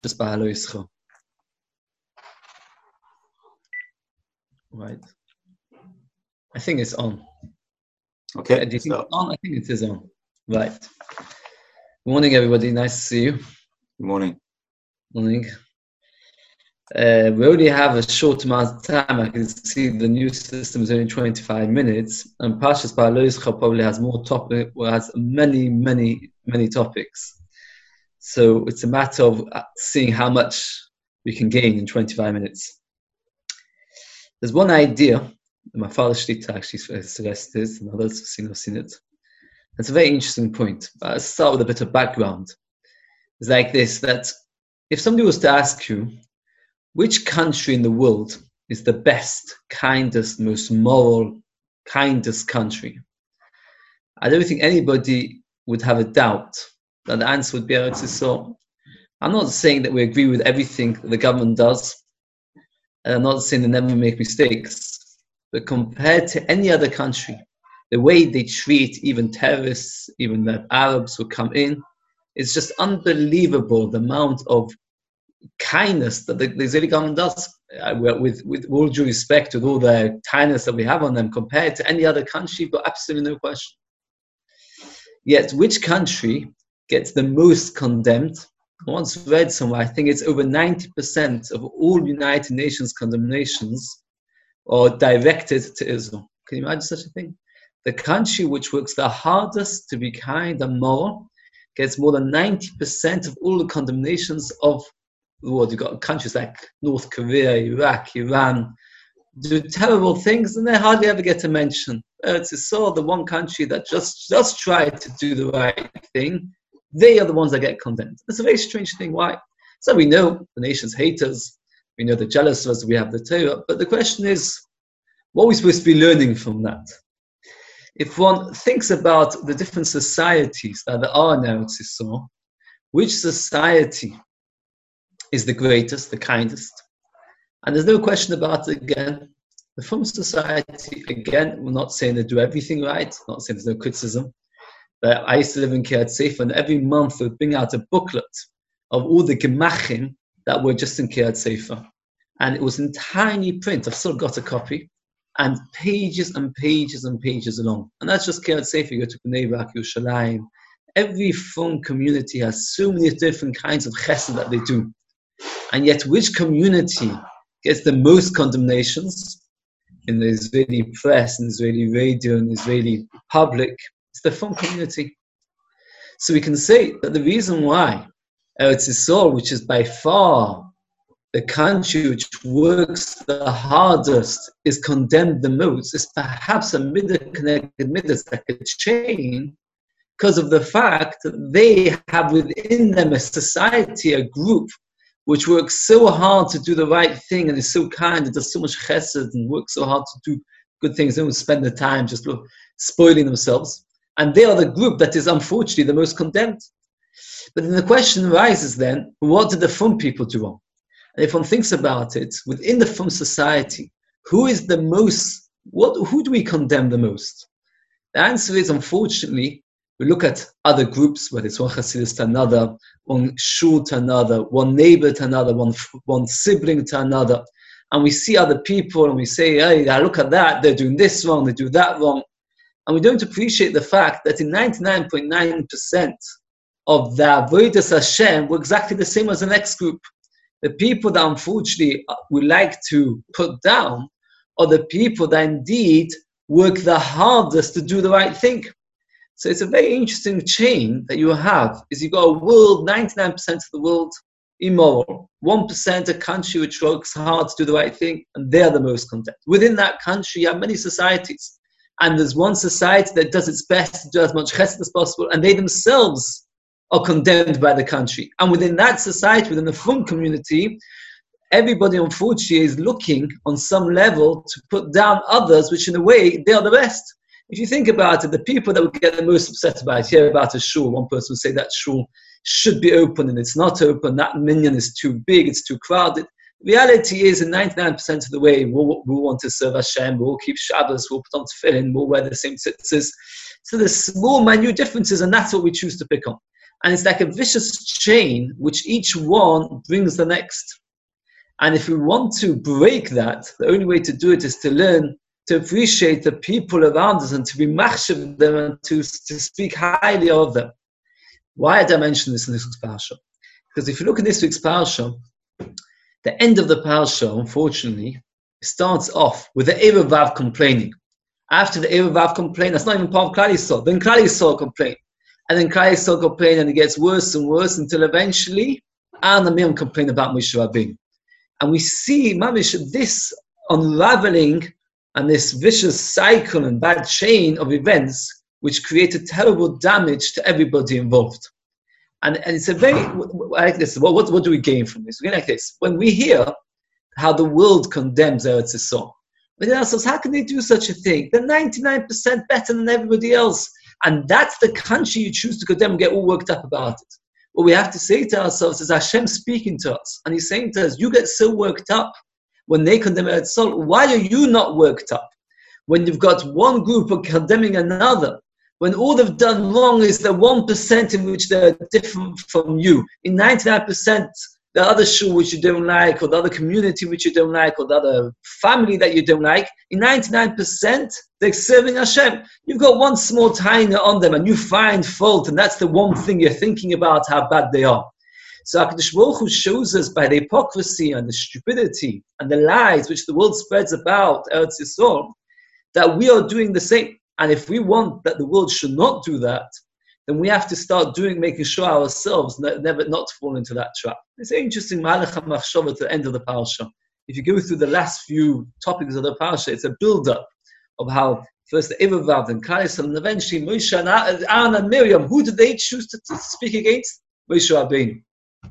Just by Aloischo. Right. I think it's on. Okay. Do you think it's on? I think it is on. Right. Good morning, everybody. Nice to see you. Good morning. Morning. We only have a short amount of time. I can see the new system is only 25 minutes, and Parshas Ba'aloischa probably has more topic, has many topics. So it's a matter of seeing how much we can gain in 25 minutes. There's one idea that my father Shlita actually suggested, and others have seen it. It's a very interesting point. But I'll start with a bit of background. It's like this, that if somebody was to ask you, which country in the world is the best, kindest, most moral, kindest country? I don't think anybody would have a doubt that the answer would be Eretz Yisrael. I'm not saying that we agree with everything that the government does, and I'm not saying they never make mistakes, but compared to any other country, the way they treat even terrorists, even the Arabs who come in, it's just unbelievable the amount of kindness that the Israeli government does. With all due respect, with all the kindness that we have on them, compared to any other country, but absolutely no question. Yet, which country gets the most condemned? I once read somewhere, I think it's over 90% of all United Nations condemnations are directed to Israel. Can you imagine such a thing? The country which works the hardest to be kind and moral gets more than 90% of all the condemnations of the world. You've got countries like North Korea, Iraq, Iran, do terrible things and they hardly ever get a mention. Eretz Yisrael, the one country that just tried to do the right thing, they are the ones that get condemned. It's a very strange thing. Why? So we know the nations hate us, we know they're jealous of us, we have the Torah, but the question is, what are we supposed to be learning from that? If one thinks about the different societies that there are in Eretz Yisrael, which society is the greatest, the kindest? And there's no question about it again. The Frum society, again, we're not saying they do everything right, not saying there's no criticism. But I used to live in Kiryat Sefer, and every month they would bring out a booklet of all the gemachim that were just in Kiryat Sefer. And it was in tiny print. I've still got a copy. And pages and pages and pages long. And that's just Kiryat Sefer. You go to Bnei Brak, Yerushalayim. Every Frum community has so many different kinds of chesed that they do. And yet, which community gets the most condemnations in the Israeli press, in Israeli radio, in Israeli public? It's the Frum community. So we can say that the reason why Eretz Yisrael, which is by far the country which works the hardest, is condemned the most, is perhaps a middle-connected midas, like a chain, because of the fact that they have within them a society, a group, which works so hard to do the right thing and is so kind and does so much chesed and works so hard to do good things. They don't spend the time just spoiling themselves. And they are the group that is unfortunately the most condemned. But then the question arises then, what did the Frum people do wrong? And if one thinks about it, within the Frum society, who is the most, who do we condemn the most? The answer is, unfortunately, we look at other groups, whether it's one Hasidus to another, one shul to another, one neighbor to another, one sibling to another, and we see other people and we say, hey, look at that, they're doing this wrong, they do that wrong. And we don't appreciate the fact that in 99.9% of the Avodas Hashem were exactly the same as the next group. The people that unfortunately we like to put down are the people that indeed work the hardest to do the right thing. So it's a very interesting chain that you have, is you've got a world, 99% of the world, immoral. 1% a country which works hard to do the right thing, and they're the most condemned. Within that country, you have many societies. And there's one society that does its best to do as much chesed as possible, and they themselves are condemned by the country. And within that society, within the Frum community, everybody unfortunately is looking on some level to put down others, which in a way, they are the best. If you think about it, the people that would get the most upset about it, hear about a shul, one person would say that shul should be open and it's not open, that minyan is too big, it's too crowded. The reality is, in 99% of the way, we'll want to serve Hashem, we'll keep Shabbos, we'll put on tefillin, we'll wear the same tzitzis. So there's small, minute differences, and that's what we choose to pick on. And it's like a vicious chain, which each one brings the next. And if we want to break that, the only way to do it is to learn to appreciate the people around us and to be machshav them and to speak highly of them. Why did I mention this in this week's parsha? Because if you look at this week's parsha, the end of the parsha, unfortunately, starts off with the Erev Vav complaining. After the Erev Vav complaint, that's not even part of Klal Yisrael. Then Klal Yisrael complain. And then Klal Yisrael complain, and it gets worse and worse until eventually Aaron and Miriam complain about Moshe Rabbeinu. And we see, mamish, this unraveling and this vicious cycle and bad chain of events which created terrible damage to everybody involved. And it's a very, like this, what do we gain from this? We gain like this. When we hear how the world condemns Eretz Yisrael, we tell ourselves, how can they do such a thing? They're 99% better than everybody else. And that's the country you choose to condemn and get all worked up about it. What we have to say to ourselves is Hashem speaking to us. And he's saying to us, you get so worked up when they condemn Eretz Yisrael. Why are you not worked up? When you've got one group of condemning another, when all they've done wrong is the 1% in which they're different from you. In 99%, the other shul which you don't like, or the other community which you don't like, or the other family that you don't like, in 99%, they're serving Hashem. You've got one small tiny on them, and you find fault, and that's the one thing you're thinking about, how bad they are. So HaKadosh Baruch Hu shows us by the hypocrisy and the stupidity and the lies which the world spreads about Eretz Yisrael, that we are doing the same. And if we want that the world should not do that, then we have to start making sure ourselves never not fall into that trap. It's an interesting Malach HaMachshava at the end of the parasha. If you go through the last few topics of the parasha, it's a build-up of how first the Erev Vav and Klal Yisrael, and eventually Moshe and Aaron and Miriam, who did they choose to speak against? Moshe Rabbeinu.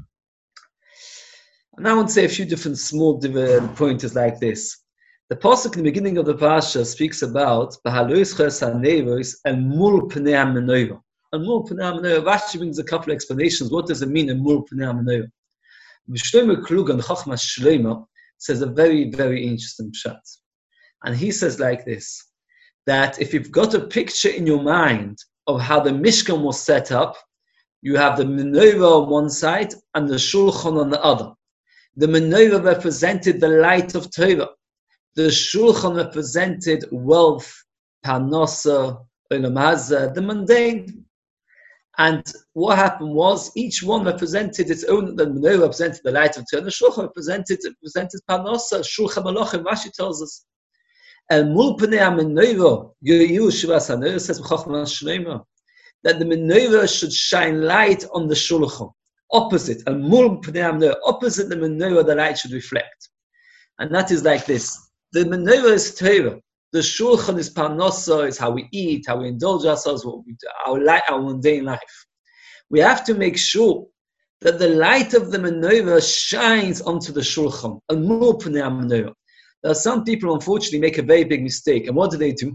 And I want to say a few different small pointers like this. The pasuk in the beginning of the parasha speaks about B'halois ches haneros el mul pnei hamenorah. El mul pnei hamenorah. Rashi brings a couple of explanations. What does it mean, el mul pnei hamenorah? Shlomo Klug and Chochmas Shlomo says a very, very interesting pshat. And he says like this, that if you've got a picture in your mind of how the Mishkan was set up, you have the menorah on one side and the shulchan on the other. The menorah represented the light of Torah. The shulchan represented wealth, parnasa, olam hazeh, the mundane. And what happened was each one represented its own. The menorah represented the light of Torah. The shulchan represented parnasa. Shulchan Malachim, Rashi tells us. El mul pnei hamenorah yoyu shivas hanorah, says Chochmas Shlomo, that the menorah should shine light on the shulchan. Opposite, el mul pnei hamenorah, opposite the menorah, the light should reflect. And that is like this. The menorah is Torah. The shulchan is parnasa, is how we eat, how we indulge ourselves, what we do, our mundane life. We have to make sure that the light of the menorah shines onto the shulchan. Al-mul pnei hamenorah. There are some people, unfortunately, make a very big mistake. And what do?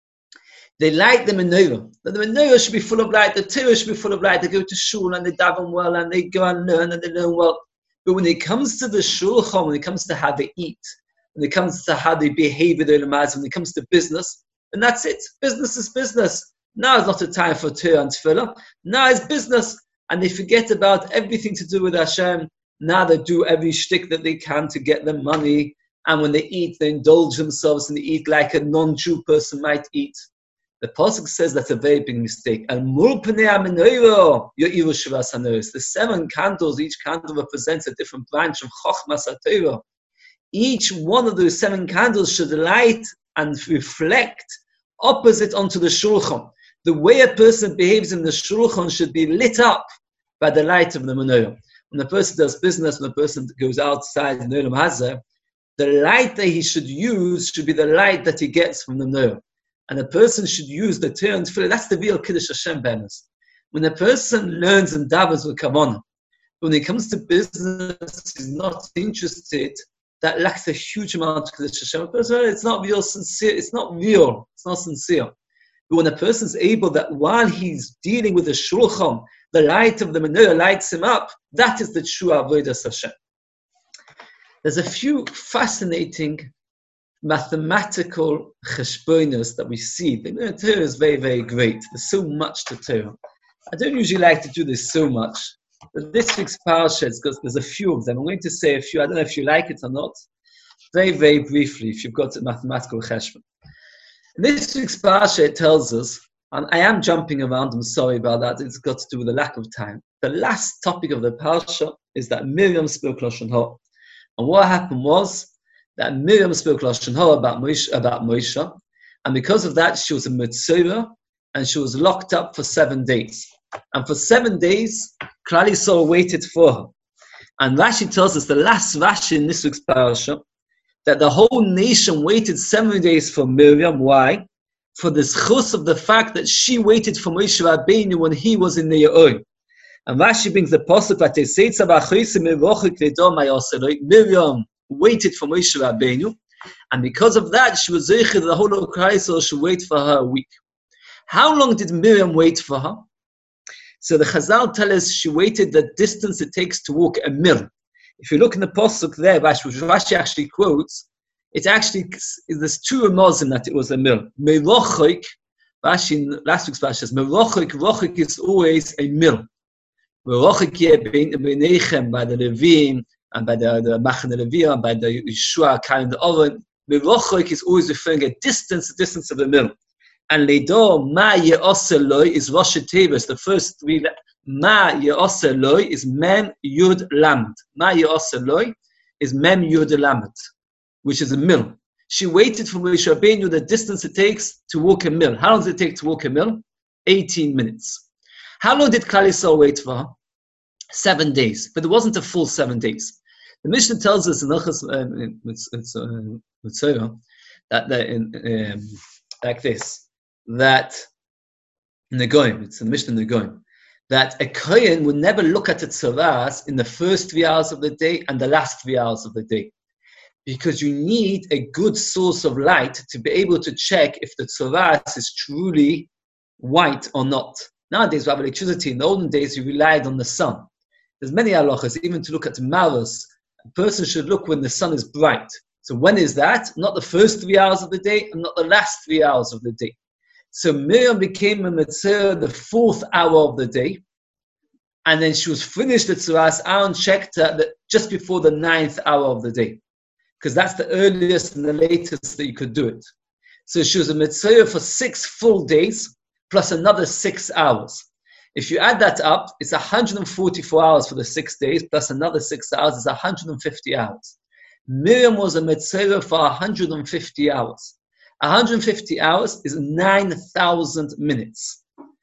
They light the menorah. The menorah should be full of light. The Torah should be full of light. They go to shul and they daven well and they go and they learn well. But when it comes to the shulchan, when it comes to how they eat, when it comes to how they behave with olam hazeh, when it comes to business, and that's it. Business is business. Now is not a time for Torah and tefillah. Now is business. And they forget about everything to do with Hashem. Now they do every shtick that they can to get the money. And when they eat, they indulge themselves and they eat like a non-Jew person might eat. The pasuk says that's a very big mistake. Al-mul pnei hamenorah yoyu shivas hanorah. The 7 candles, each candle represents a different branch of Chochmas HaTorah. Each one of those 7 candles should light and reflect opposite onto the shulchan. The way a person behaves in the shulchan should be lit up by the light of the menorah. When a person does business, when a person goes outside in olam hazeh, the light that he should use should be the light that he gets from the menorah. And a person should use the Torah and tefillah. That's the real Kiddush Hashem b'emes. When a person learns and davens with kavanah, when it comes to business, he's not interested. That lacks a huge amount of Kiddush Hashem. A person, it's not real sincere. It's not real. It's not sincere. But when a person's able that while he's dealing with the shulchan, the light of the menorah lights him up, that is the true avodas Hashem. There's a few fascinating mathematical cheshbonos that we see. The Torah is very, very great. There's so much to Torah. I don't usually like to do this so much, but this week's parasha, because there's a few of them. I'm going to say a few. I don't know if you like it or not. Very, very briefly, if you've got a mathematical cheshbon. In this week's parasha, it tells us, and I am jumping around, I'm sorry about that, it's got to do with the lack of time. The last topic of the parasha is that Miriam spoke Lashon Hara. And what happened was that Miriam spoke Lashon Hara about Moshe, and because of that, she was a Mitzvah, and she was locked up for 7 days. And for 7 days, Klal Yisrael waited for her. And Rashi tells us, the last Rashi in this week's parasha, that the whole nation waited 7 days for Miriam. Why? For the schus of the fact that she waited for Moshe Rabbeinu when he was in the Ye'or. And Rashi brings the pasuk that Miriam waited for Moshe Rabbeinu, and because of that, she was zeicher the whole of Klal Yisrael should wait for her a week. How long did Miriam wait for her? So the Chazal tell us she waited the distance it takes to walk a mil. If you look in the pasuk there, which Rashi actually quotes, it actually there's two remozim that it was a mil. Merochik, Rashi in last week's Rashi says rochik is always a mil. Merochik b'nechem by the Levim and by the Machane Levi and by the Yeshua carrying the oven. Merochik is always referring a distance of a mil. And Leido Ma Ye'oseloi is Rosh Tevis. The first three. Ma Ye'oseloi is Mem Yud Lamed. Ma Ye'oseloi is Mem Yud Lamed, which is a mil. She waited for Moshe Rabbeinu the distance it takes to walk a mil. How long does it take to walk a mil? 18 minutes. How long did Klal Yisrael wait for her? 7 days. But it wasn't a full 7 days. The Mishnah tells us in Mitzvah that like this, that in the Goyim, it's a Mishnah in the Goyim, that a Kohen would never look at the tzaras in the first 3 hours of the day and the last 3 hours of the day. Because you need a good source of light to be able to check if the tzaras is truly white or not. Nowadays we have electricity. In the olden days you relied on the sun. There's many halachas, even to look at maros. A person should look when the sun is bright. So when is that? Not the first 3 hours of the day and not the last 3 hours of the day. So Miriam became a Mitzvah the 4th hour of the day, and then she was finished the Tzuras. Aaron checked her just before the 9th hour of the day, because that's the earliest and the latest that you could do it. So she was a Mitzvah for 6 full days, plus another 6 hours. If you add that up, it's 144 hours for the 6 days, plus another 6 hours is 150 hours. Miriam was a Mitzvah for 150 hours. 150 hours is 9,000 minutes.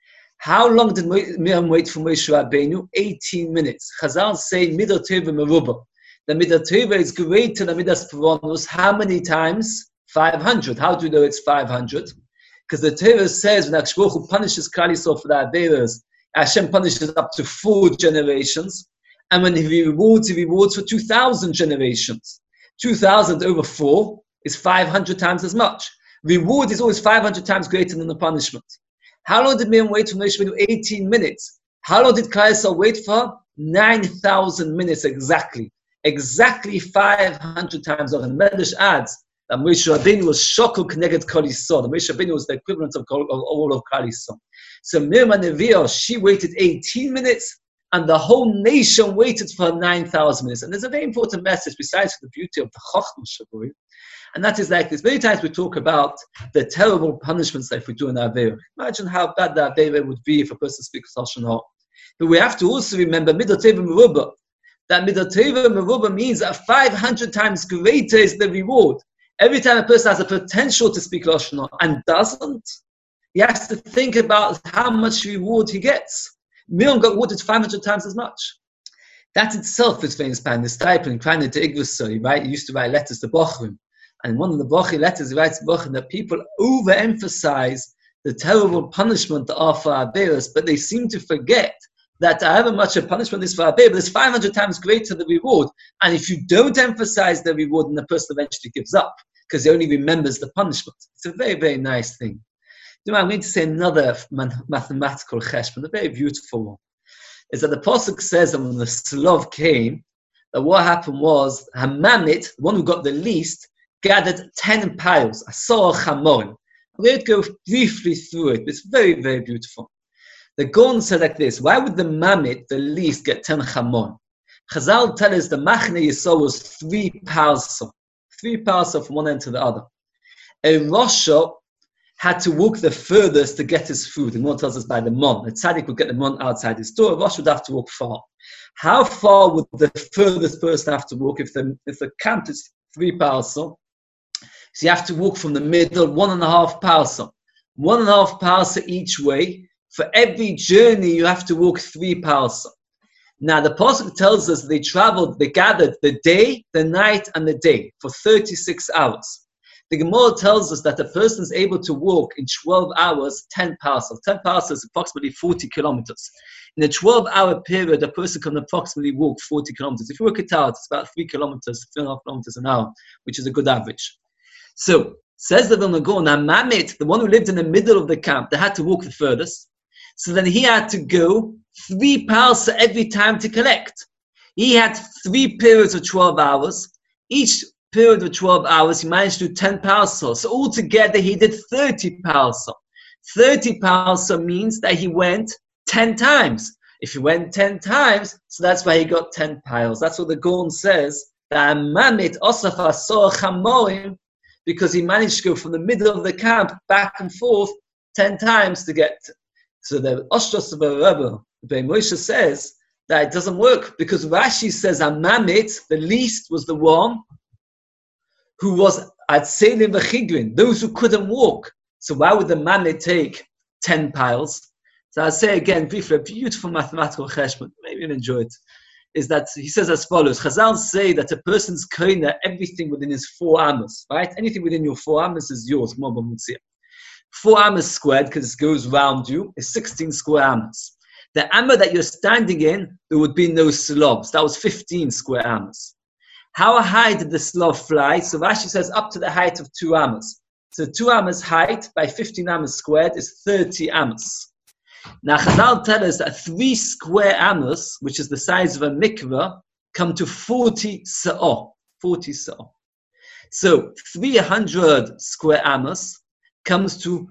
How long did Miriam wait for Moshe Rabbeinu? 18 minutes. Chazal say Midat Tova Meruba. The Midat Tova is greater than Midas Peronus. How many times? 500. How do you know it's 500? Because the Torah says when HaKadosh Baruch Hu punishes Klal Yisrael for their averos, Hashem punishes up to 4 generations, and when He rewards for 2,000 generations. 2,000 over 4 is 500 times as much. Reward is always 500 times greater than the punishment. How long did Miriam wait for Moshe Rabbeinu? 18 minutes. How long did Klal Yisrael wait for? 9,000 minutes exactly. Exactly 500 times over. And Medrash adds that Moshe Rabbeinu was shokol k'neged Kol Yisrael. The Moshe Rabbeinu was the equivalent of all of Klal Yisrael. So Miriam Neviah, she waited 18 minutes, and the whole nation waited for 9,000 minutes. And there's a very important message besides the beauty of the Chochmah Shavuot. And that is like this. Many times we talk about the terrible punishments that if we do an Aveira. Imagine how bad the Aveira would be if a person speaks Lashon Hara. But we have to also remember Midat Tova Meruba. That Midat Tova Meruba means that 500 times greater is the reward. Every time a person has a potential to speak Lashon Hara and doesn't, he has to think about how much reward he gets. Miriam got rewarded 500 times as much. That itself is famous by the stipend, Kleine to Igvusser, right? He used to write letters to Bochum. And one of the Bochi letters, he writes Bochum that people overemphasize the terrible punishment that are for Averos, but they seem to forget that however much a punishment is for Averos, it's 500 times greater the reward. And if you don't emphasize the reward, then the person eventually gives up because he only remembers the punishment. It's a very, very nice thing. You know, I'm going to say another mathematical cheshbon, a very beautiful one. Is that the pasuk says that when the Slav came, that what happened was Hamamit, the one who got the least, gathered 10 piles, Asor Chamorim. I'm going to go briefly through it. It's very, very beautiful. The Gaon said like this: why would the Mamit, the least, get 10 chamon? Chazal tell us the Machne Yisrael was 3 parsa. 3 parsa from one end to the other. A Rasha had to walk the furthest to get his food. The Gemara tells us by the mon. A tzaddik would get the mon outside his door. A Rasha would have to walk far. How far would the furthest person have to walk if the camp is 3 parsa? So you have to walk from the middle, 1.5 parsa. 1.5 parsa each way. For every journey, you have to walk 3 parsa. Now, the Pasuk tells us they gathered the day, the night, and the day for 36 hours. The Gemara tells us that a person is able to walk in 12 hours 10 parsa. 10 parsa is approximately 40 kilometers. In a 12-hour period, a person can approximately walk 40 kilometers. If you work it out, it's about 3 kilometers, 3.5 kilometers an hour, which is a good average. So, says the Vilna Gaon, now Mamit, the one who lived in the middle of the camp, they had to walk the furthest. So then he had to go 3 parsa every time to collect. He had 3 periods of 12 hours. Each period of 12 hours, he managed to do 10 parsa. So altogether, he did 30 parsa. 30 parsa means that he went 10 times. If he went 10 times, so that's why he got 10 piles. That's what the Gaon says. That Mamit Osaf Asor Chamorim, because he managed to go from the middle of the camp back and forth 10 times to get. So the Oshtos of Rebbe, Moshe says that it doesn't work because Rashi says Mamit, the least, was the one who was at Selim V'Chigrin, those who couldn't walk. So why would the Mamit take 10 piles? So I'll say again briefly, a beautiful mathematical cheshbon, maybe you'll enjoy it, is that he says as follows. Chazal say that a person's koina, everything within his 4 amas, right? Anything within your 4 amas is yours. 4 amas squared, because it goes round you, is 16 square amas. The amma that you're standing in, there would be no slobs. That was 15 square amas. How high did the slob fly? So Rashi says up to the height of 2 amas. So 2 amas height by 15 amas squared is 30 amas. Now Chazal tell us that 3 square amas, which is the size of a mikveh, come to 40 sa'ah. 40 sa'ah. So 300 square amas comes to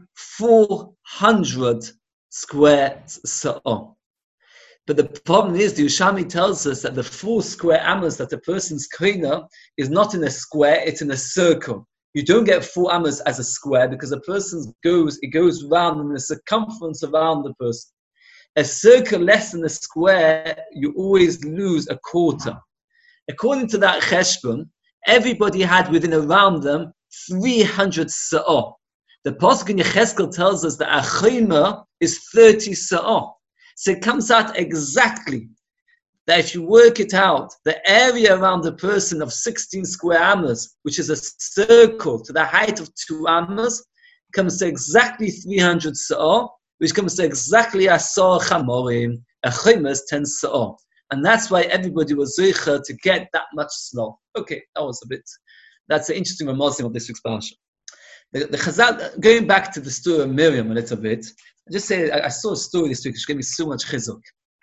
400 square sa'ah. But the problem is, the Yerushalmi tells us that the 4 square amas that a person's koina is not in a square, it's in a circle. You don't get 4 amas as a square because a person goes round in the circumference around the person. A circle less than a square, you always lose a quarter. According to that cheshbon, everybody had within around them 300 sa'ah. The Pasuk in Yechezkel tells us that a chayma is 30 sa'ah. So it comes out exactly that if you work it out, the area around the person of 16 square amas, which is a circle to the height of 2 amas, comes to exactly 300 sa'ah, which comes to exactly asar chamorim, a chayma is 10 sa'ah. And that's why everybody was zeicher to get that much slow. Okay, that's an interesting remark of this week's parasha. The Chazal, going back to the story of Miriam a little bit, I just say, I saw a story this week which gave me so much chizuk.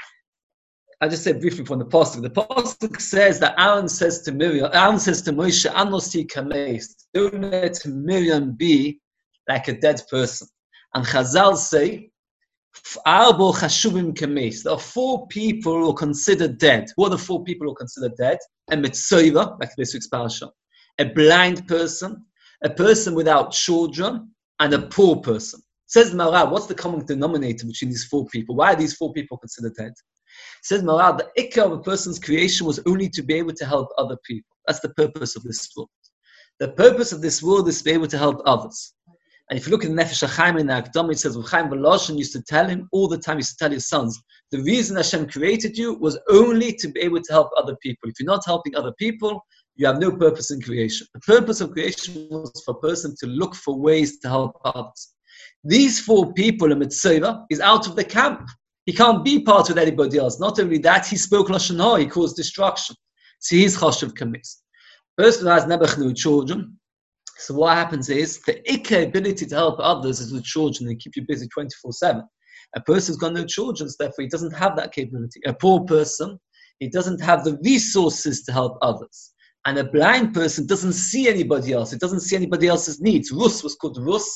I just say briefly from the Pasuk. The Pasuk says that Aaron says to Moshe, Anosi kameis, don't let Miriam be like a dead person. And Chazal say, Arbo chashuvim kameis. There are 4 people who are considered dead. Who are the 4 people who are considered dead? A mitzvah, like this week's parasha, a blind person, a person without children, and a poor person. Says Maral, what's the common denominator between these 4 people? Why are these 4 people considered dead? Says Maral, the ikka of a person's creation was only to be able to help other people. That's the purpose of this world. The purpose of this world is to be able to help others. And if you look at the Nefesh HaChaim in the Akdam, it says, Chaim Voloshin used to tell him all the time, used to tell his sons, the reason Hashem created you was only to be able to help other people. If you're not helping other people, you have no purpose in creation. The purpose of creation was for a person to look for ways to help others. These 4 people, a mitzvah, is out of the camp. He can't be part with anybody else. Not only that, he spoke Lashon Hara, he caused destruction. So he's chashuv kamis. Person who has never no children. So what happens is, the ikka ability to help others is with children and keep you busy 24/7. A person's got no children, so therefore he doesn't have that capability. A poor person, he doesn't have the resources to help others. And a blind person doesn't see anybody else. It doesn't see anybody else's needs. Rus was called Rus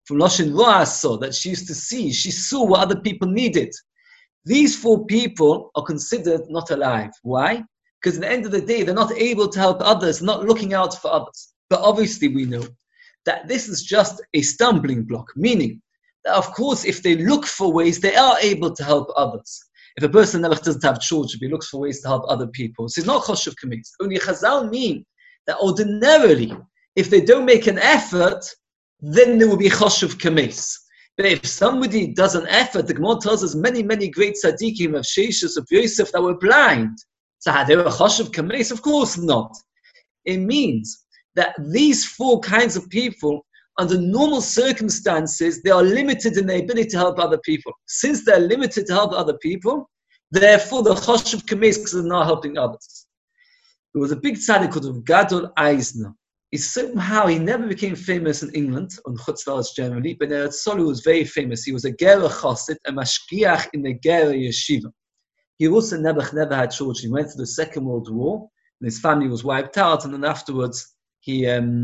from Loshin Ro'asa, that she used to see. She saw what other people needed. These 4 people are considered not alive. Why? Because at the end of the day, they're not able to help others, not looking out for others. But obviously we know that this is just a stumbling block, meaning that of course if they look for ways, they are able to help others. If a person never doesn't have children, he looks for ways to help other people. So it's not choshev kameis. Only Chazal mean that ordinarily, if they don't make an effort, then there will be choshev kameis. But if somebody does an effort, the Gemara tells us many, many great tzaddikim of Sheshus, of Yosef, that were blind. So had they were choshev kameis? Of course not. It means that these 4 kinds of people, under normal circumstances, they are limited in their ability to help other people. Since they're limited to help other people, therefore the choshev kameis because they're not helping others. There was a big tzaddik called Gadol Eisner. Somehow he never became famous in England, on Chutz La'aretz generally, but in Eretz Yisrael he was very famous. He was a Gera Chassid, a mashgiach in the Gera Yeshiva. He also never had children. He went through the Second World War, and his family was wiped out, and then afterwards he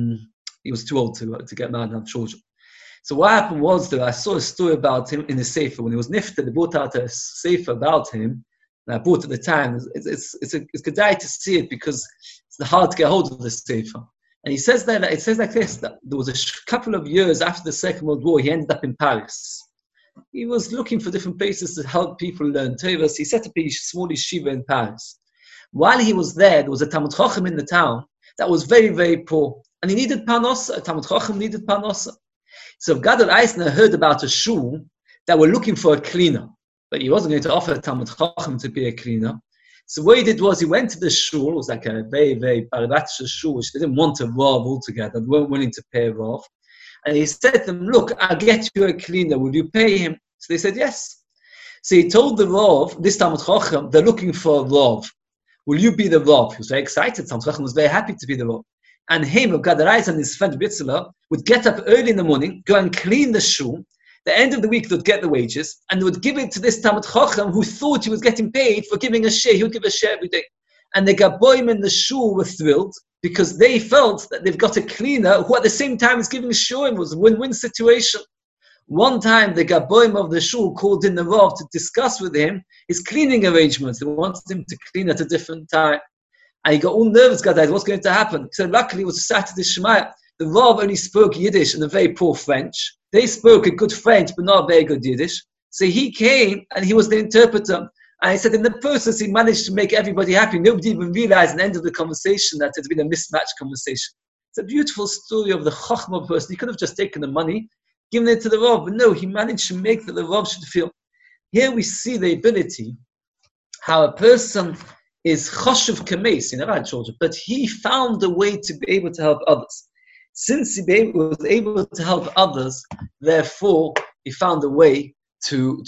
was too old to get married and have children. So what happened was that I saw a story about him in the Sefer. When he was nifter, they brought out a Sefer about him, and I bought it at the time. It's good to see it because it's hard to get hold of the Sefer. And he says that it says like this, that there was a couple of years after the Second World War, he ended up in Paris. He was looking for different places to help people learn Torah. He set up a small yeshiva in Paris. While he was there was a Talmud Chacham in the town that was very, very poor. And he needed parnosa. A Talmud Chacham needed parnosa. So Gadol Eisner heard about a shul that were looking for a cleaner. But he wasn't going to offer a Talmud Chacham to be a cleaner. So what he did was he went to the shul. It was like a very, very paravatsha shul, which they didn't want a rav altogether. They weren't willing to pay a rav. And he said to them, look, I'll get you a cleaner. Will you pay him? So they said, yes. So he told the rav, this Talmud Chacham, they're looking for a rav. Will you be the rav? He was very excited. Talmud Chacham was very happy to be the rav. And him, Gadol Eisner and his friend Bitzela, would get up early in the morning, go and clean the shul. The end of the week, they'd get the wages, and they would give it to this Talmud Chacham who thought he was getting paid for giving a share. He would give a share every day. And the Gaboim in the shul were thrilled because they felt that they've got a cleaner who at the same time is giving a shul. It was a win-win situation. One time, the Gaboim of the shul called in the Rav to discuss with him his cleaning arrangements. They wanted him to clean at a different time. And he got all nervous, guys, what's going to happen? He said, luckily, it was a Saturday Shema. The Rav only spoke Yiddish and a very poor French. They spoke a good French, but not a very good Yiddish. So he came, and he was the interpreter. And he said, in the process, he managed to make everybody happy. Nobody even realized at the end of the conversation that it had been a mismatched conversation. It's a beautiful story of the Chochmah person. He could have just taken the money, given it to the Rav, but no, he managed to make that the Rav should feel. Here we see the ability, how a person is choshev kameis, he never had children, but he found a way to be able to help others. Since he was able to help others, therefore, he found a way to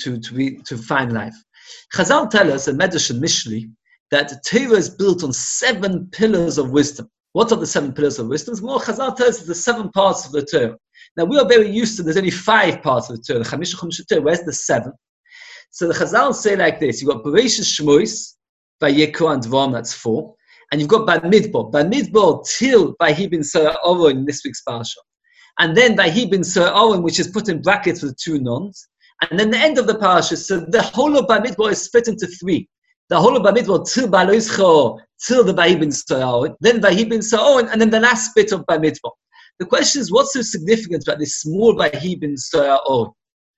find life. Chazal tell us in Medrash and Mishli that Torah is built on 7 pillars of wisdom. What are the 7 pillars of wisdom? Well, Chazal tells us the 7 parts of the Torah. Now, we are very used to there's only 5 parts of the Torah, the Chamisha Chumash Torah. Where's the 7th? So the Chazal say like this: you've got Bereshis Shmois, Vayikra and Dvarim, that's 4. And you've got Bamidbar. Bamidbar till Vahi ben Sarah Oren in this week's parsha. And then Vahi ben Sarah Oren, which is put in brackets with 2 nuns. And then the end of the parsha, so the whole of Bamidbar is split into 3. The whole of Bamidbar till Baloischa, till the Vahi ben Sarah Oren, then Vahi ben Sarah Oren, and then the last bit of Bamidbar. The question is, what's so significant about this small Vahi ben Sarah Oren?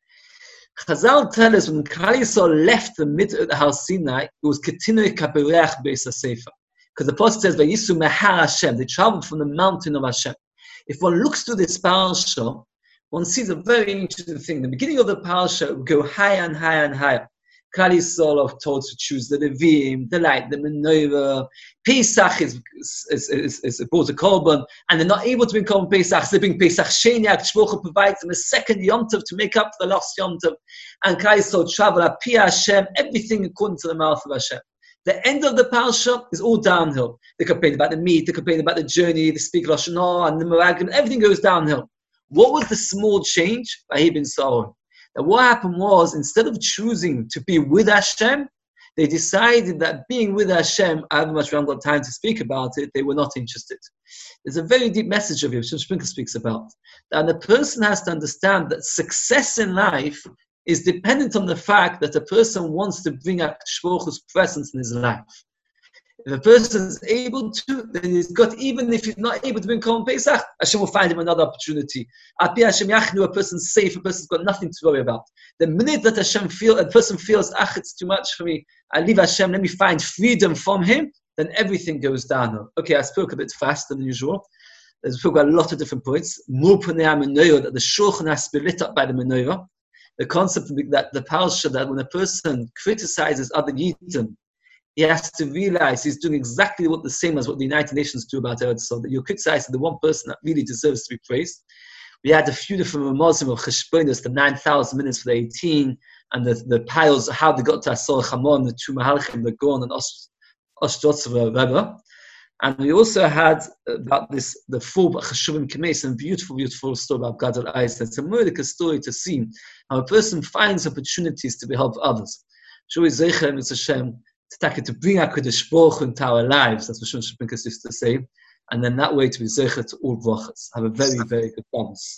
Chazal tell us when Klal Yisrael left the Har Sinai, it was Ketinoi Kaperech Beis HaSefer. Because the Prophet says, Vayisu Mehar Hashem, they traveled from the mountain of Hashem. If one looks through this parasha, one sees a very interesting thing. In the beginning of the parasha, we go higher and higher and higher. Klal Yisrael are told to choose the Levim, the light, the menorah. Pesach is brought a korban, and they're not able to bring korban Pesach. So they bring Pesach Sheni. Shvocha provides them a second Yom Tov to make up for the last Yom Tov. And Klal Yisrael travel Api Hashem, everything according to the mouth of Hashem. The end of the parasha is all downhill. They complain about the meat, they complain about the journey, they speak Lashon Hara and the Meraglim, everything goes downhill. What was the small change? Vahi ben Sarah. Now what happened was, instead of choosing to be with Hashem, they decided that being with Hashem, I haven't got time to speak about it, they were not interested. There's a very deep message of Shem Sprinker speaks about. And the person has to understand that success in life is dependent on the fact that a person wants to bring out Shpochu's presence in his life. If a person is able to, then he's got, even if he's not able to bring Korban Pesach, Hashem will find him another opportunity. Api Hashem Yachnu, a person's safe, a person's got nothing to worry about. The minute that a person feels, it's too much for me, I leave Hashem, let me find freedom from him, then everything goes down. Okay, I spoke a bit faster than usual. There's spoke about a lot of different points. That the Shulchan has to be lit up by the menorah. The concept that the parasha, that when a person criticizes other Yidden, he has to realize he's doing exactly the same as what the United Nations do about Eretz Yisrael, that you're criticizing the one person that really deserves to be praised. We had a few different Ramazim of Cheshbonos, the 9,000 minutes for the 18, and the piles, how they got to Asor Chamon, the two Mahalchim, the Gorn, and Oshdotzva Rebbe. And we also had about this, the full Cheshuvim Kemes, and beautiful, beautiful story about Gadol Eis. It's a miracle story to see how a person finds opportunities to help others. Shui Zeichem, it's a shame, to bring HaKadosh Baruch Hu into our lives, that's what Shimon Shpinkas used to say, and then that way to be Zeicher to all brachas. Have a very, very good promise.